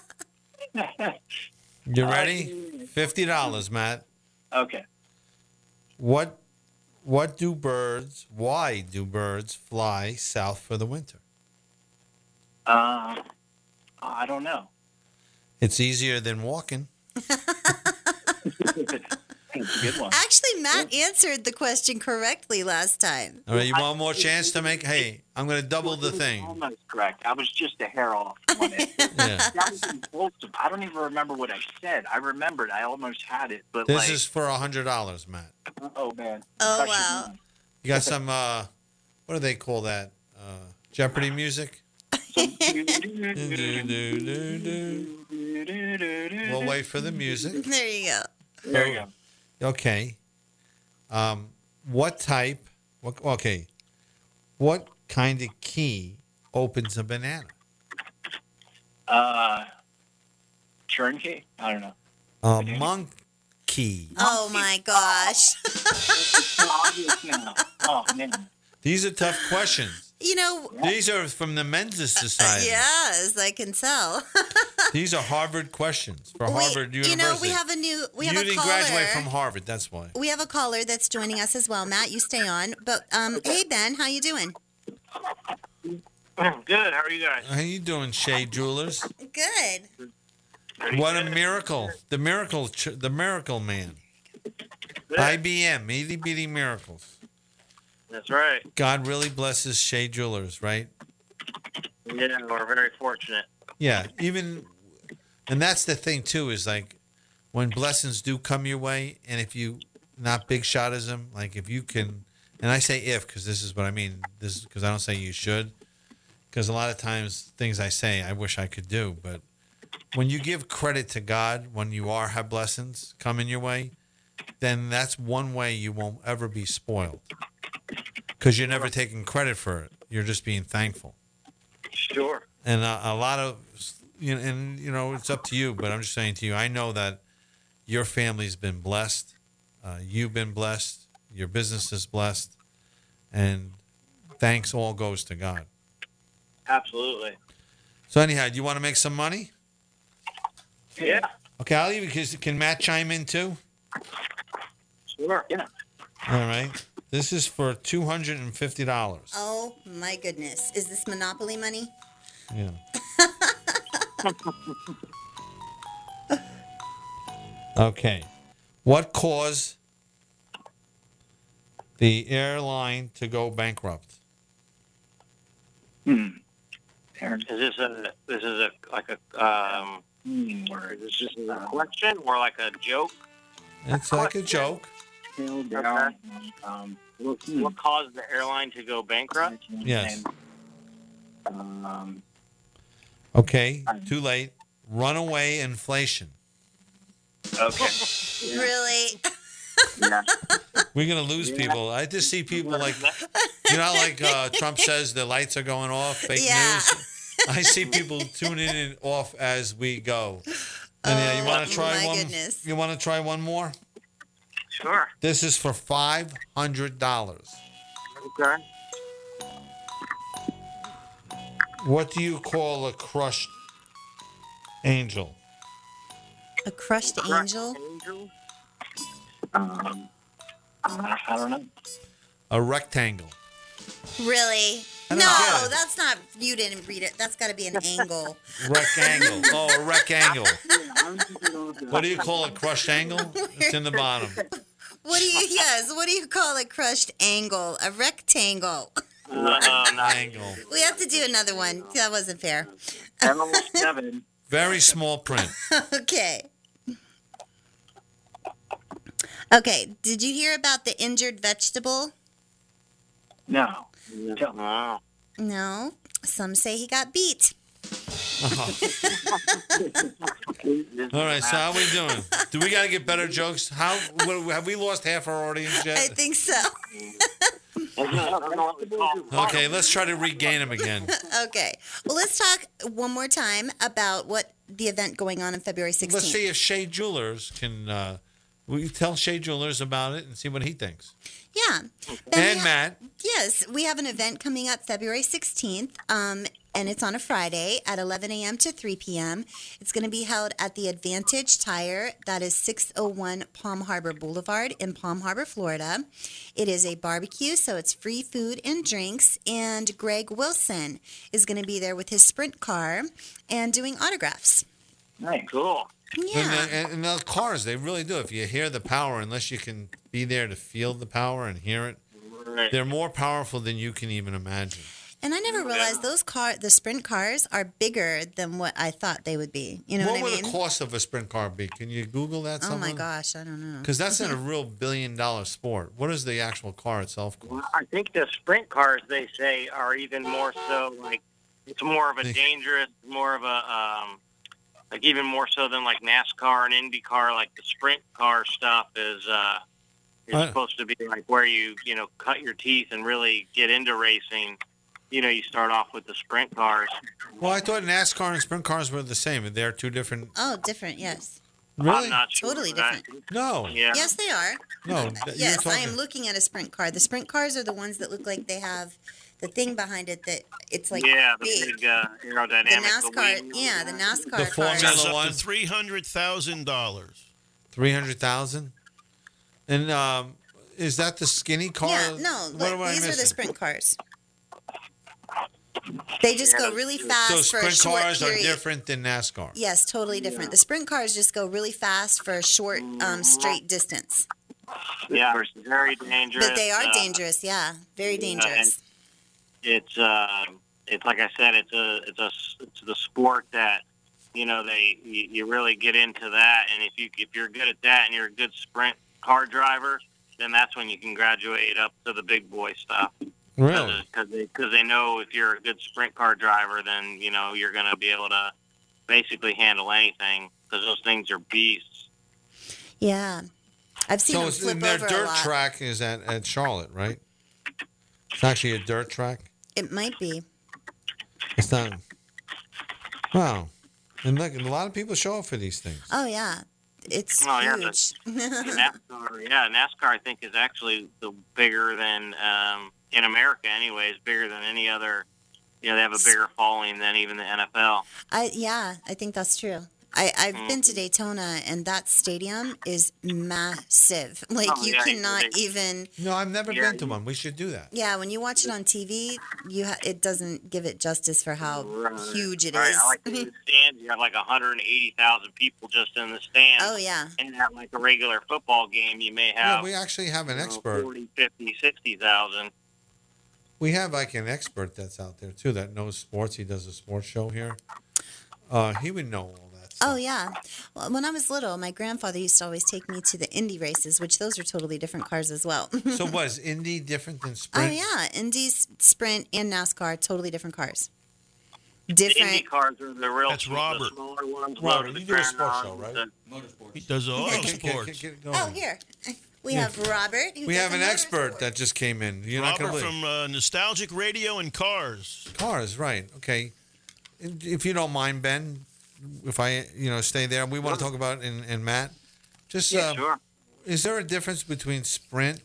it. You ready? Fifty dollars, Matt. Okay. What what do birds why do birds fly south for the winter? Uh, I don't know. It's easier than walking. It's a good one. Actually, Matt answered the question correctly last time. All right, you want one more chance to make hey, I'm gonna double the thing. Almost correct. I was just a hair off on it. Yeah. That was impulsive. I don't even remember what I said. I remembered. I almost had it, but This like, is for a hundred dollars, Matt. oh man. Oh, Precious wow. moment. You got some uh what do they call that? Uh Jeopardy music? We'll wait for the music. There you go. There you go. Okay. Um, what type? What, okay. What kind of key opens a banana? Uh, turnkey? I don't know. A monkey. Oh, my gosh. It's so obvious now. Oh man. These are tough questions. You know, These are from the Men's Society. yes, I can tell. These are Harvard questions for Wait, Harvard University. you know, we have a new, we have you a didn't caller. graduate from Harvard, that's why. We have a caller that's joining us as well. Matt, you stay on. But um, hey, Ben, how you doing? Good. How are you guys? How you doing, Shea Jewelers? Good. What a miracle! The miracle, ch- the miracle man. I B M, itty bitty miracles. That's right. God really blesses Shea Jewelers, right? Yeah, we're very fortunate. Yeah, even, and that's the thing too, is like when blessings do come your way, and if you not big shot as them, like if you can, and I say if because this is what I mean, this because I don't say you should, because a lot of times things I say I wish I could do, but when you give credit to God, when you are have blessings coming your way, then that's one way you won't ever be spoiled, because you're never taking credit for it. You're just being thankful. Sure. And a, a lot of, you know, and you know, it's up to you. But I'm just saying to you, I know that your family's been blessed. Uh, you've been blessed. Your business is blessed, and thanks all goes to God. Absolutely. So anyhow, do you want to make some money? Yeah. Okay, I'll even. Can Matt chime in too? Sure. Yeah. All right. This is for two hundred and fifty dollars. Oh, my goodness. Is this Monopoly money? Yeah. Okay. What caused the airline to go bankrupt? Hmm. Is this a this is a like a um Hmm. Word. is this just a question or like a joke? It's like a joke. Still down. Um, What, hmm. what caused the airline to go bankrupt? Yes. Um, Okay, too late. Runaway inflation. Okay. Really? We're gonna lose people. I just see people like, you know, how like uh, Trump says the lights are going off. Fake Yeah. news. I see people tuning in off as we go. And yeah, you want to try my one? goodness. You want to try one more? Sure. This is for five hundred dollars. Okay. What do you call a crushed angel? A crushed angel? Um, I I don't know. A rectangle. Really? I No, don't get it. that's not. You didn't read it. That's got to be an angle. Rectangle. Oh, a rectangle. What do you call a crushed angle? It's in the bottom. What do you? Yes. What do you call a crushed angle? A rectangle. Angle. We have to do another one. That wasn't fair. Seven. Very small print. Okay. Okay. Did you hear about the injured vegetable? No. Tell- Wow. No. Some say he got beat. All right, so how we doing? Do we got to get better jokes? How what, have we lost half our audience yet? I think so. Okay, let's try to regain them again. Okay. Well, let's talk one more time about what the event going on on February sixteenth. Let's see if Shea Jewelers can. Uh, we tell Shea Jewelers about it and see what he thinks. Yeah. And Matt. Yes, we have an event coming up February sixteenth, um, and it's on a Friday at eleven a.m. to three p.m. It's going to be held at the Advantage Tire, that is six oh one Palm Harbor Boulevard in Palm Harbor, Florida. It is a barbecue, so it's free food and drinks, and Greg Wilson is going to be there with his sprint car and doing autographs. Nice. Cool. Yeah. And, the, and the cars, they really do. If you hear the power, unless you can be there to feel the power and hear it, Right. they're more powerful than you can even imagine. And I never realized those car, the sprint cars, are bigger than what I thought they would be. You know what what, I would mean? the cost of a sprint car be? Can you Google that? Oh someone? my gosh, I don't know. Because that's in a real billion dollar sport. What does the actual car itself cost? Well, I think the sprint cars, they say, are even more so like it's more of a dangerous, more of a um, like even more so than like NASCAR and IndyCar. Like the sprint car stuff is uh, is I- supposed to be like where you you know cut your teeth and really get into racing. You know, you start off with the sprint cars. Well, I thought NASCAR and sprint cars were the same. They're two different. Oh, different, yes. Really? I'm not sure. Totally of that. different. No. Yeah. Yes, they are. No. th- you're Yes, I am talking- looking at a sprint car. The sprint cars are the ones that look like they have the thing behind it that it's like yeah, the big. big uh, The aerodynamic. NASCAR, wing. yeah, the NASCAR The cars. Formula Goes up one. to three hundred thousand dollars. Three hundred thousand. And um, is that the skinny car? Yeah, no, What look, am I these are the missing? sprint cars. They just go really fast So for a sprint short cars period. are different than NASCAR. Yes, totally different. The sprint cars just go really fast for a short, um, straight distance. Yeah, it's very dangerous. But they are uh, dangerous, yeah, very dangerous. It's uh, it's like I said, it's a it's a it's the sport that you know they you, you really get into that, and if you if you're good at that and you're a good sprint car driver, then that's when you can graduate up to the big boy stuff. Really? Because they because they know if you're a good sprint car driver, then you know you're going to be able to basically handle anything because those things are beasts. Yeah, I've seen So them it's, flip and their over a dirt lot. track is at, at Charlotte, right? It's actually a dirt track. It might be. It's not. Wow. And look, a lot of people show up for these things. Oh yeah, it's Oh, yeah, huge. NASCAR, yeah, NASCAR I think is actually the bigger than um, in America, anyways, bigger than any other. You know, they have a bigger following than even the N F L. I yeah, I think that's true. I, I've been to Daytona, and that stadium is massive. Like, Oh, you yeah, cannot it's- even... No, I've never Yeah, been to one. We should do that. Yeah, when you watch it on T V, you ha- it doesn't give it justice for how Right. huge it is. Right, I like in the stands. You have like one hundred eighty thousand people just in the stands. Oh, yeah. And at like a regular football game, you may Yeah, have we actually have an you know, expert. forty, fifty, sixty thousand. We have like an expert that's out there too that knows sports. He does a sports show here. Uh, he would know all that. Oh, yeah. Well, when I was little, my grandfather used to always take me to the Indy races, which those are totally different cars as well. So was Indy different than Oh, Sprint? yeah. Indy's Sprint and NASCAR, totally different cars. The different. Indy cars are the real That's the Robert. smaller ones. Robert, loaded you with do a Crown sports on, show, right? the- He does auto Get- get- sports. get- get going. Oh, here. We have Robert. who We does have an motorsport. expert that just came in. You're not Robert going to believe. from uh, Nostalgic Radio and Cars. Cars, right? Okay. If you don't mind, Ben, if I you know stay there, we want to talk about and, and Matt. Just Yeah, uh, sure. is there a difference between Sprint,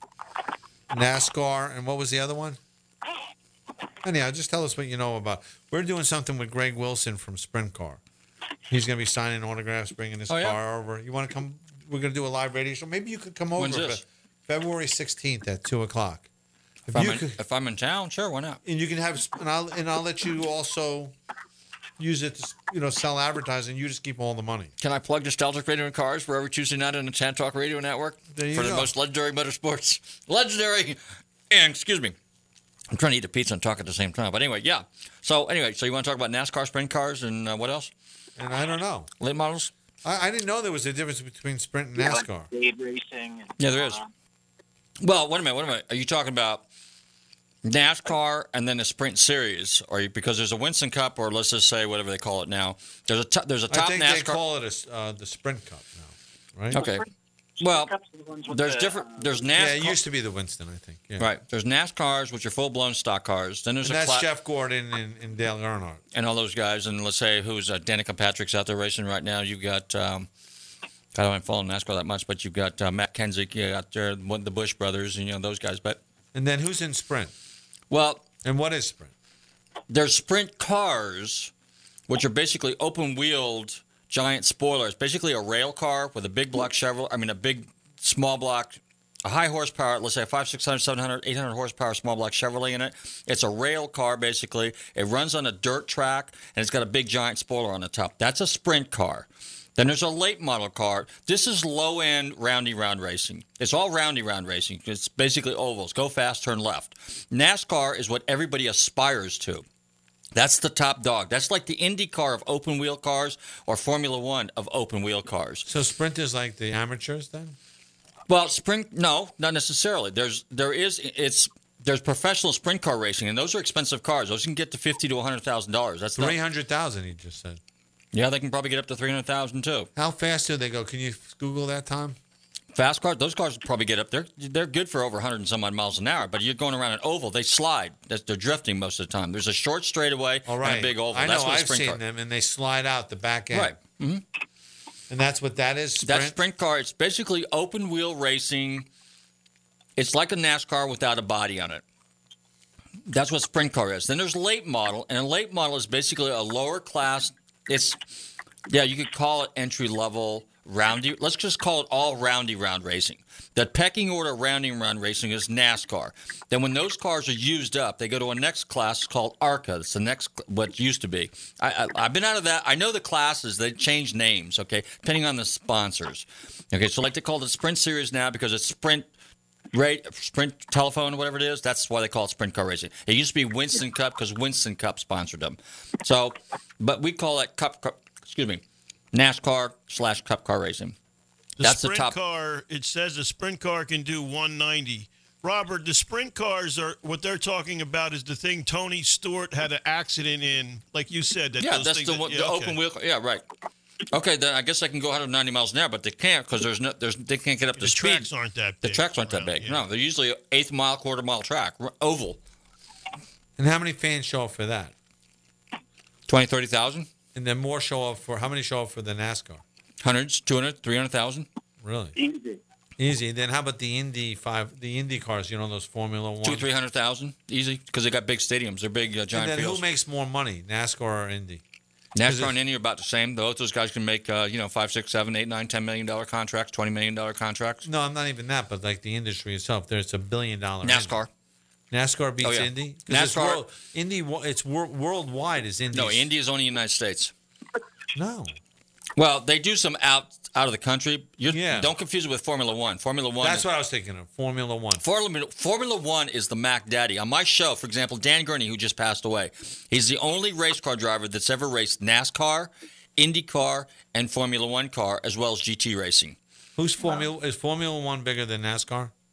NASCAR, and what was the other one? Anyhow, just tell us what you know about. We're doing something with Greg Wilson from Sprint Car. He's going to be signing autographs, bringing his Oh, yeah? car over. You want to come? We're going to do a live radio show. Maybe you could come over. When's for this? February sixteenth at two o'clock. If I'm, you in, could- if I'm in town, sure, why not? and you can have, and I'll and I'll let you also use it to you know sell advertising. You just keep all the money. Can I plug Nostalgic Radio and Cars for every Tuesday night on the Tan Talk Radio Network There you for the go. most legendary motorsports? Legendary, and excuse me, I'm trying to eat a pizza and talk at the same time. But anyway, yeah. So anyway, so you want to talk about NASCAR sprint cars and uh, what else? And I don't know. Late models? I, I didn't know there was a difference between Sprint and NASCAR. Speed racing. Yeah, there is. uh, Well, wait a minute, wait a minute. Are you talking about NASCAR and then the Sprint Series, or you, because there's a Winston Cup, or let's just say whatever they call it now. There's a to, there's a top I think NASCAR. they call it a s uh, the Sprint Cup now, right? Okay. Well, Cups are the ones with there's the, different. uh, There's NASCAR. Yeah, it used to be the Winston, I think. Yeah. Right. There's NASCARs, which are full blown stock cars. Then there's And a that's cla- Jeff Gordon and, and Dale Earnhardt. and all those guys. And let's say who's uh, Danica Patrick's out there racing right now. You've got. Um, I don't follow NASCAR that much, but you've got uh, Matt Kenseth. You got uh, one the Bush brothers, and you know those guys. But And then who's in Sprint? well, And what is Sprint? there's sprint cars, which are basically open-wheeled giant spoilers. Basically, a rail car with a big block Chevrolet. I mean, a big small block, a high horsepower. Let's say a five, six hundred, seven hundred, eight hundred horsepower small block Chevrolet in it. It's a rail car basically. It runs on a dirt track, and it's got a big giant spoiler on the top. That's a sprint car. Then there's a late model car. This is low-end roundy round racing. It's all roundy round racing. It's basically ovals. Go fast, turn left. NASCAR is what everybody aspires to. That's the top dog. That's like the Indy car of open wheel cars or Formula One of open wheel cars. So Sprint is like the amateurs then? Well, sprint, no, not necessarily. There's, there is, it's, there's professional sprint car racing, and those are expensive cars. Those can get to fifty to one hundred thousand dollars. That's not, Three hundred thousand, he just said. yeah, they can probably get up to three hundred thousand too. How fast do they go? Can you Google that, Tom? Fast cars, those cars would probably get up there. They're good for over one hundred and some odd miles an hour, but you're going around an oval. They slide. That's, they're drifting most of the time. There's a short straightaway All right. and a big oval. I know. That's what a I've sprint seen car. them, and they slide out the back end. Right. hmm And that's what that is. Sprint. That sprint car, it's basically open wheel racing. It's like a NASCAR without a body on it. That's what sprint car is. Then there's late model, and a late model is basically a lower class. It's, yeah, you could call it entry level roundy. Let's just call it all roundy round racing. The pecking order of roundy round racing is NASCAR. Then when those cars are used up, they go to a next class called ARCA. It's the next, what used to be. I, I, I've been out of that. I know the classes, they change names, okay, depending on the sponsors. Okay, so like they call it Sprint Series now because it's Sprint Right, Sprint Telephone, whatever it is, that's why they call it Sprint Car Racing. It used to be Winston Cup because Winston Cup sponsored them. So, but we call it Cup, Cup excuse me, NASCAR slash Cup Car Racing. The That's the sprint top. car, it says the sprint car can do one ninety. Robert, the sprint cars are what they're talking about is the thing Tony Stewart had an accident in, like you said. That Yeah, those that's things the, that- one- yeah, the okay. open wheel. Yeah, right. Okay, then I guess they can go one hundred ninety miles an hour, but they can't because there's no, there's they can't get up to The speed. tracks aren't that The big tracks aren't that around, big. yeah. No, they're usually eighth mile, quarter mile track, r- oval. And how many fans show up for that? twenty, thirty thousand, And then more show up for how many show up for the NASCAR? hundreds, two hundred, three hundred thousand, Really? Easy. Easy. Then how about the Indy five, the Indy cars? You know those Formula One. two, three hundred thousand, easy because they got big stadiums. They're big uh, And giant then fields. who makes more money, NASCAR or Indy? NASCAR and Indy are about the same. Both those guys can make, uh, you know, five, six, seven, eight, nine, ten million dollar contracts, twenty million dollar contracts. No, I'm not even that, but like the industry itself, there's a billion dollar. NASCAR. Indie. NASCAR beats Oh, yeah. Indy. 'Cause it's NASCAR- world, Indy. wo- It's wor- worldwide. Is Indy? No, Indy is only United States. No. Well, they do some out out of the country. You're, Yeah. Don't confuse it with Formula One. Formula One. That's what I was thinking of. Formula One. Formula, Formula One is the Mac Daddy. On my show, for example, Dan Gurney, who just passed away, he's the only race car driver that's ever raced NASCAR, IndyCar, and Formula One car, as well as G T racing. Who's Formula? Is Formula One bigger than NASCAR?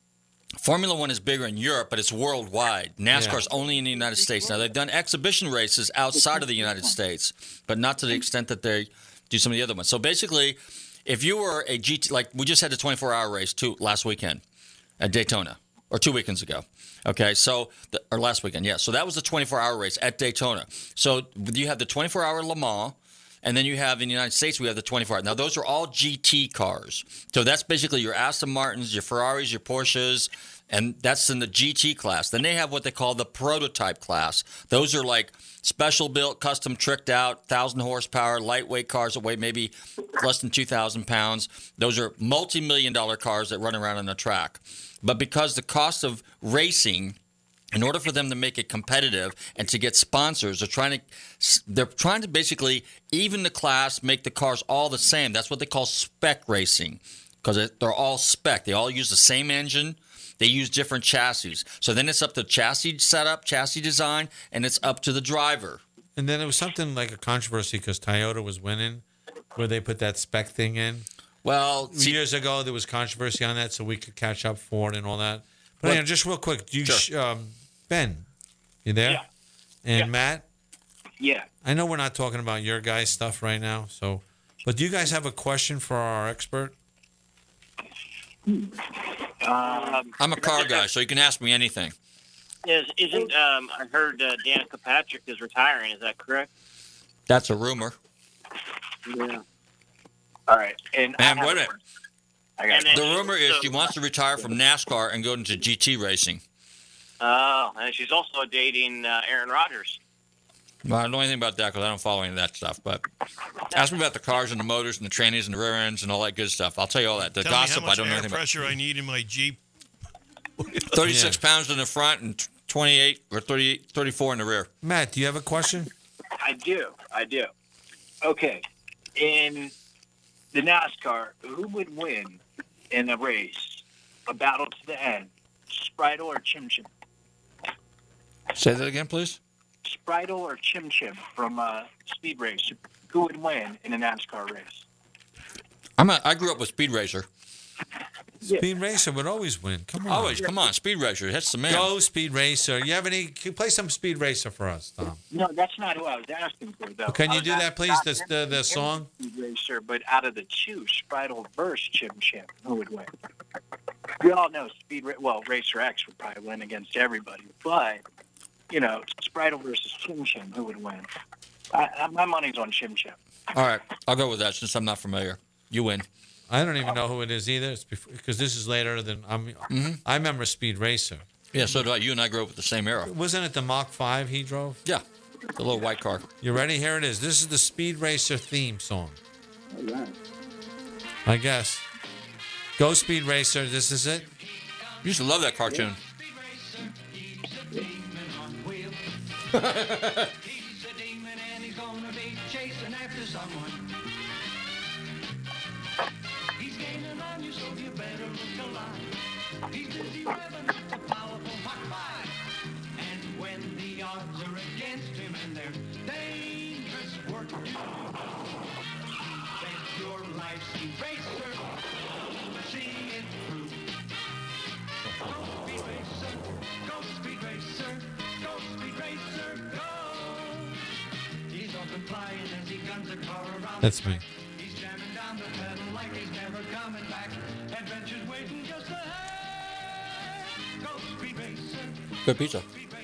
Formula One is bigger in Europe, but it's worldwide. NASCAR's only in the United States. Now, they've done exhibition races outside of the United States, but not to the extent that they do some of the other ones. So basically, if you were a G T, like we just had the twenty-four hour race two, last weekend at Daytona, or two weekends ago. Okay, so, the, or last weekend, yeah. So that was the twenty-four hour race at Daytona. So you have the twenty-four hour Le Mans, and then you have in the United States, we have the twenty-four hour. Now, those are all G T cars. So that's basically your Aston Martins, your Ferraris, your Porsches, and that's in the G T class. Then they have what they call the prototype class. Those are like special built, custom tricked out, one thousand horsepower, lightweight cars that weigh maybe less than two thousand pounds. Those are multi-million dollar cars that run around on the track. But because the cost of racing, in order for them to make it competitive and to get sponsors, they're trying to they're trying to basically even the class, make the cars all the same. That's what they call spec racing, because they're all spec. They all use the same engine. They use different chassis. So then it's up to chassis setup, chassis design, and it's up to the driver. And then it was something like a controversy because Toyota was winning, where they put that spec thing in. Well, see, years ago there was controversy on that, so we could catch up Ford and all that. But anyway, just real quick, do you, Sure. um, Ben, you there? Yeah. And Yeah. Matt, Yeah. I know we're not talking about your guys' stuff right now, so, but do you guys have a question for our expert? Um, I'm a car guy, so you can ask me anything. Is isn't um? I heard uh, Danica Patrick is retiring. Is that correct? That's a rumor. Yeah. all right. And I And have wait a a minute. question. I got And The then- rumor is so- she wants to retire from NASCAR and go into G T racing. Oh, and she's also dating uh, Aaron Rodgers. Well, I don't know anything about that because I don't follow any of that stuff. But ask me about the cars and the motors and the trannies and the rear ends and all that good stuff. I'll tell you all that. The Tell gossip, me how much I don't know air anything about. pressure I need in my Jeep. thirty-six pounds in the front and twenty-eight or thirty-eight, thirty-four in the rear. Matt, do you have a question? I do. I do. Okay. In the NASCAR, who would win in a race, a battle to the end, Spritel or Chim Chim? Say that again, please. Spritel or Chim Chim from uh, Speed Race? Who would win in a NASCAR race? I'm a, I grew up with Speed Racer. Speed Racer would always win. Come on. Always, come on, Speed Racer. That's the man. Go Speed Racer. You have any? Can you play some Speed Racer for us, Tom? No, that's not who I was asking for, though. Well, can I you was do that, asking please, about the- the- the him song? Speed Racer, but out of the two, Spritel versus Chim Chim, who would win? We all know Speed. Ra- Well, Racer X would probably win against everybody, but you know, Spritel versus Chim Chim, who would win? I, I, my money's on Chim Chim. All right, I'll go with that since I'm not familiar. You win. I don't even know who it is either. It's because this is later than I'm. Mm-hmm. I remember Speed Racer. Yeah, so do I. You and I grew up with the same era. Wasn't it the Mach five he drove? Yeah, the little white car. You ready? Here it is. This is the Speed Racer theme song. All right. I guess. Go Speed Racer. This is it. You used to love that cartoon. That's me. Good pizza.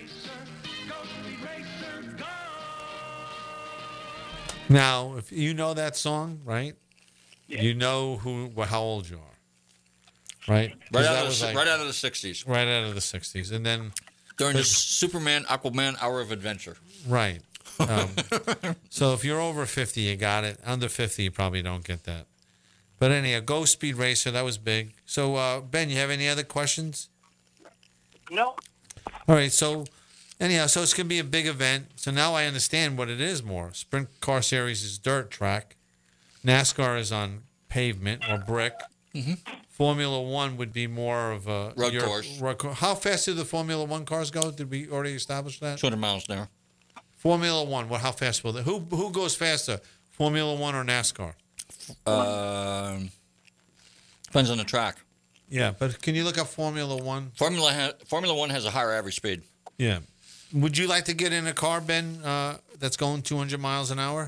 Now, if you know that song, right? Yeah. You know who, how old you are, right? 'Cause Right out, that of the, was si- like- right out of the sixties. right out of the sixties, and then During the But- Superman, Aquaman Hour of Adventure. right. Um, so if you're over fifty, you got it. Under fifty, you probably don't get that. But anyhow, Go Speed Racer, that was big. So uh, Ben, you have any other questions? No. All right. So anyhow, so it's gonna be a big event. So now I understand what it is more. Sprint Car Series is dirt track. NASCAR is on pavement or brick. Mhm. Formula One would be more of a Road your- course. road cour- How fast do the Formula One cars go? Did we already establish that? two hundred miles an hour. Formula One. What? How fast will they? Who who goes faster? Formula One or NASCAR? Um, depends on the track. Yeah, but can you look up Formula One? Formula ha- Formula One has a higher average speed. Yeah. Would you like to get in a car, Ben, uh, that's going two hundred miles an hour?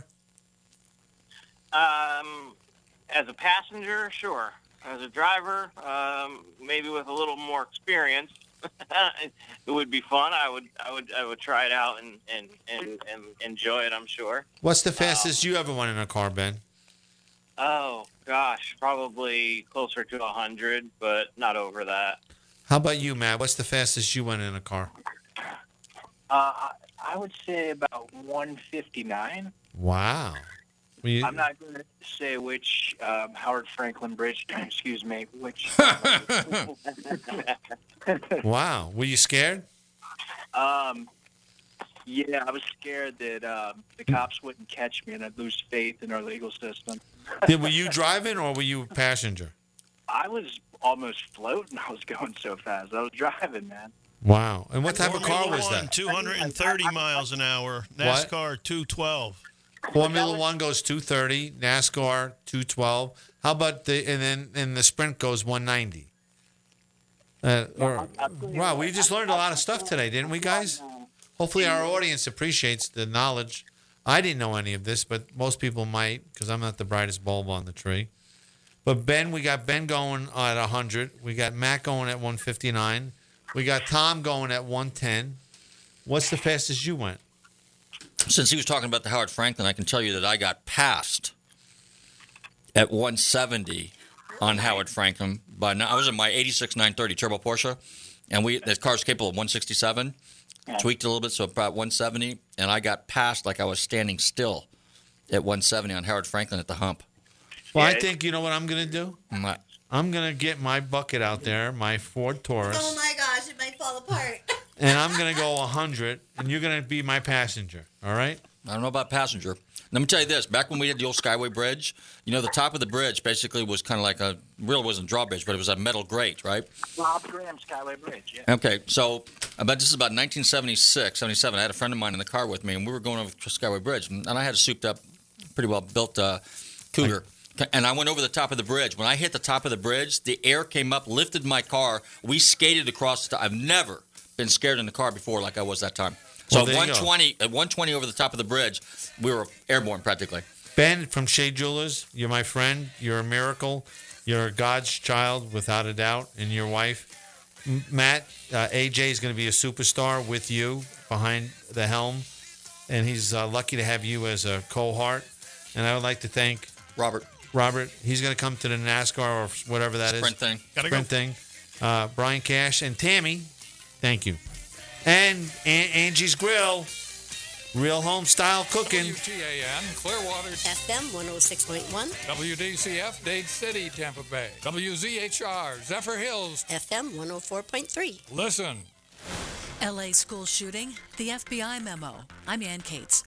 Um, as a passenger, sure. As a driver, um, maybe with a little more experience, it would be fun. I would, I would, I would try it out and and, and, and enjoy it. I'm sure. What's the fastest you ever went in a car, Ben? Oh gosh, probably closer to a hundred, but not over that. How about you, Matt? What's the fastest you went in a car? Uh, I I would say about one fifty-nine. Wow. Well, you- I'm not going to say which um, Howard Franklin Bridge, excuse me, which. wow. Were you scared? um, yeah, I was scared that um, the cops wouldn't catch me and I'd lose faith in our legal system. Did, were you driving or were you a passenger? I was almost floating. I was going so fast. I was driving, man. Wow. And what type of car Formula was One, that? two hundred thirty miles an hour. NASCAR, two twelve. Formula One goes two thirty, NASCAR two twelve. How about the and then and the sprint goes one ninety? Uh, or, wow, we just learned a lot of stuff today, didn't we, guys? Hopefully, our audience appreciates the knowledge. I didn't know any of this, but most people might because I'm not the brightest bulb on the tree. But Ben, we got Ben going at one hundred. We got Matt going at one fifty-nine. We got Tom going at one ten. What's the fastest you went? Since he was talking about the Howard Franklin, I can tell you that I got passed at one seventy on Howard Franklin. But I was in my eighty-six nine thirty turbo Porsche, and we the car's capable of one sixty-seven. Tweaked a little bit, so about one seventy, and I got passed like I was standing still at one seventy on Howard Franklin at the hump. Well, I think you know what I'm going to do? My, I'm going to get my bucket out there, my Ford Taurus. Oh my gosh, it might fall apart. And I'm going to go one hundred, and you're going to be my passenger, all right? I don't know about passenger. Let me tell you this. Back when we had the old Skyway Bridge, you know, the top of the bridge basically was kind of like a, really wasn't a drawbridge, but it was a metal grate, right? Bob Graham Skyway Bridge, yeah. Okay, so about this is about nineteen seventy-six, seventy-seven. I had a friend of mine in the car with me, and we were going over Skyway Bridge, and I had a souped-up, pretty well-built uh, Cougar. And I went over the top of the bridge. When I hit the top of the bridge, the air came up, lifted my car. We skated across the top. I've never been scared in the car before like I was that time. So Well, there you at one twenty, at one twenty over the top of the bridge, we were airborne practically. Ben from Shea Jewelers, you're my friend. You're a miracle. You're God's child, without a doubt, and your wife. M- Matt, uh, A J is going to be a superstar with you behind the helm, and he's uh, lucky to have you as a cohort. And I would like to thank Robert. Robert, he's going to come to the NASCAR or whatever that is. Sprint thing. Gotta Sprint go. thing. Uh, Brian Cash and Tammy, thank you. And An- Angie's Grill, real home style cooking. W T A N, Clearwater. F M one oh six point one. W D C F, Dade City, Tampa Bay. W Z H R, Zephyr Hills. F M one oh four point three. Listen. L A school shooting, the F B I memo. I'm Ann Cates.